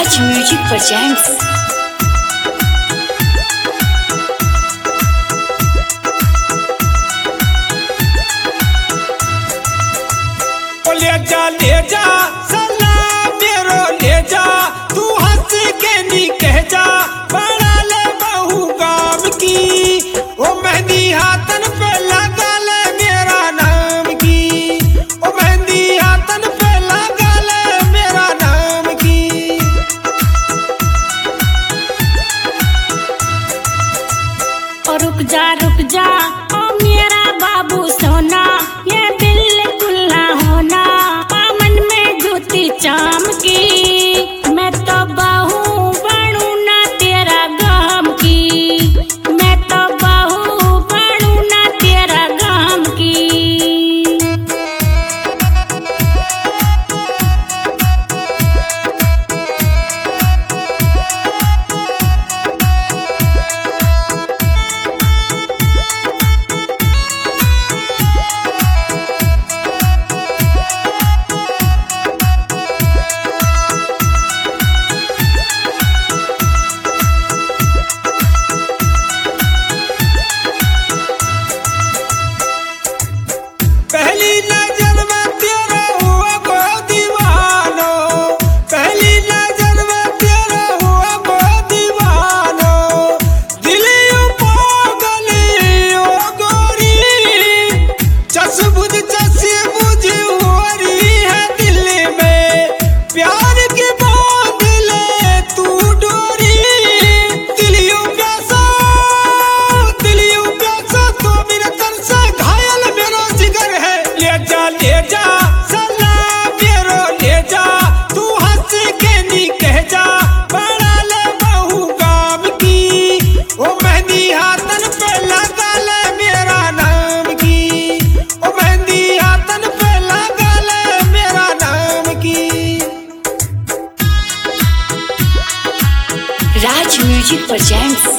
Raj Music presents ले जा सलाम मेरो ले जा तू हंस के नी कह जा बड़ा ले बहू गाम की ओ मेहंदी हाथन पे लगा ले मेरा नाम की ओ मेहंदी हाथन पे लगा ले मेरा नाम की। और रुक जा ओ मेरा बाबू सोना ये बिल्कुल ना होना पामन में जूती चाम की मैं तो बहू बनू ना तेरा गाम की मैं तो बहू बनू ना तेरा गाम की। पहली नजर में तेरा हुआ को दीवानो पहली नजर में तेरा हुआ को दीवानो दिलियों पागलियों गोरी चस बुझ हो रही है दिल में प्यार की बांध ले तू डोरी दिलियों प्यासा तो मेरे तन से घायल मेरा जिगर है। ले जा सलाम मेरो ले जा तू हंस के नी कह जा बड़ा ले बहू गाम की ओ मेहंदी हाथन पे लगा ले मेरा नाम की ओ मेहंदी हाथन पे लगा ले मेरा नाम की। Raj Music presents